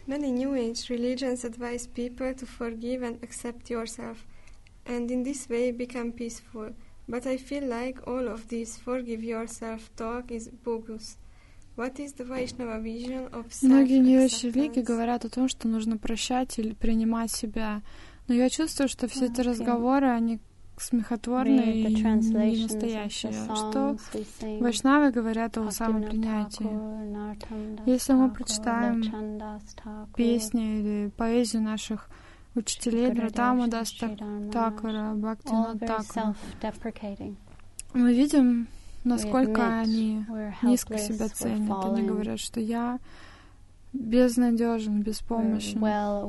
Many New Age religions advise people to forgive and accept yourself, and in this way become peaceful. But I feel like all of this forgive yourself talk is bogus. What is the Vaishnava vision of self-acceptance? Многие New Age религии говорят о том, что нужно прощать или принимать себя. Но я чувствую, что все эти разговоры, они смехотворные и не настоящие. Что вайшнавы говорят о самопринятии. Если мы прочитаем песни или поэзию наших учителей Нартама Дас Такура, Бхактивинода Такура, мы видим, насколько они низко себя ценят. Они говорят, что я безнадежен, беспомощен.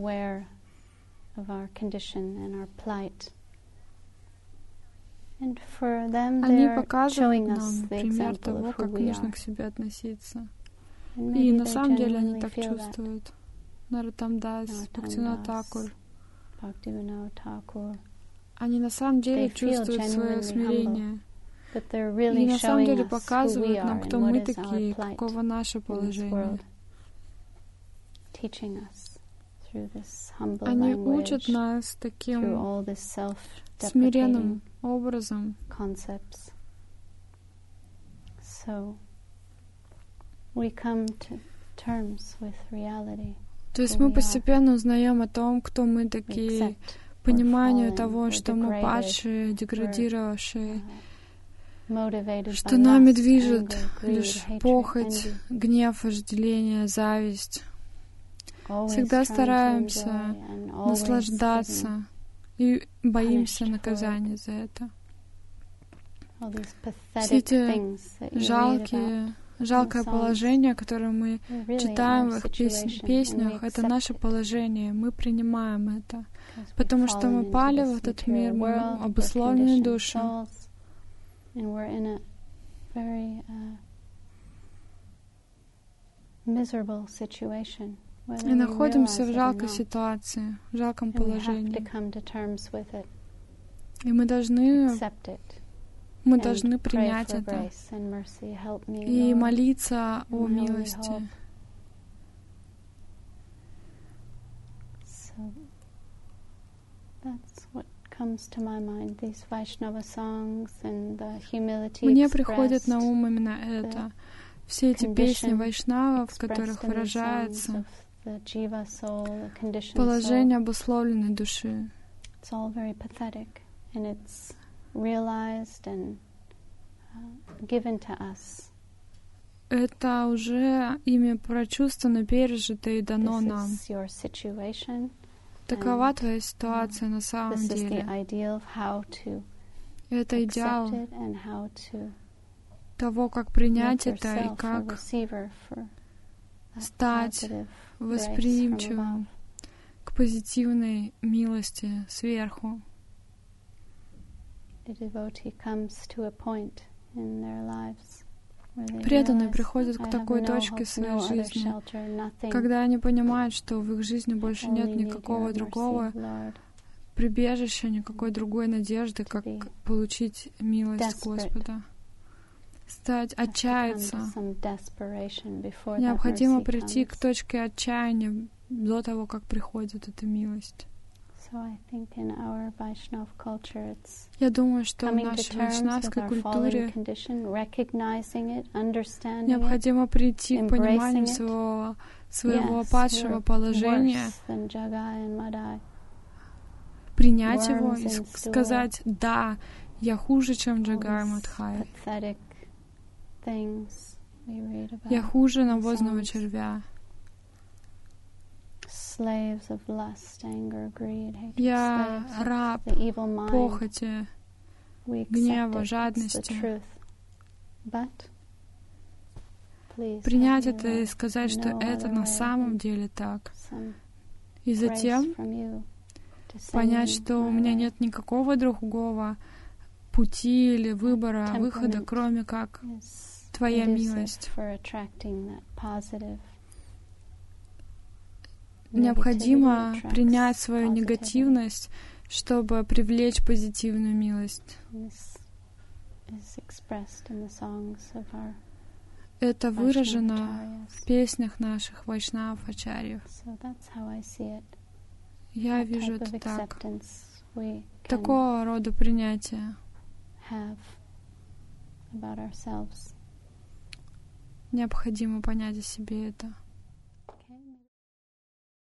Они показывают нам пример того, как нужно к себе относиться. И на самом деле они так чувствуют. Нароттам Дас, Бхактивинода Такур. Они на самом деле чувствуют свое смирение. И на самом деле показывают нам, кто мы такие, каково наше положение. Они учат нас таким смиренным образом. То есть мы постепенно узнаем о том, кто мы такие, пониманию того, что мы падшие, деградировавшие, что нами движет лишь похоть, гнев, вожделение, зависть. Всегда стараемся наслаждаться и боимся наказания за это. Все эти жалкое положение, которое мы читаем в их песнях, это наше положение. Мы принимаем это, потому что мы пали в этот мир, мы обусловлены душой. И находимся в жалкой ситуации, в жалком положении. И мы должны принять это и молиться о милости. Мне приходит на ум именно это. Все эти песни вайшнавов, в которых выражается положение обусловленной души. Это уже ими прочувствовано, пережито и дано нам. Такова твоя ситуация на самом деле. Это идеал того, как принять это и как стать восприимчивым к позитивной милости сверху. Преданные приходят к такой точке в своей жизни, когда они понимают, что в их жизни больше нет никакого другого прибежища, никакой другой надежды, как получить милость Господа. Отчаяться. Необходимо прийти к точке отчаяния до того, как приходит эта милость. Я думаю, что в нашей вайшнавской культуре необходимо прийти к пониманию своего падшего положения, принять его и сказать: да, я хуже, чем Джагай Мадхай. Я хуже навозного червя. Я раб похоти, гнева, жадности. Принять это и сказать, что это на самом деле так. И затем понять, что у меня нет никакого другого пути или выбора, выхода, кроме как Твоя милость. Необходимо принять свою негативность, чтобы привлечь позитивную милость. это выражено в песнях наших вайшнав-ачарьев. Я вижу это так. Такого рода принятие необходимо понять о себе это.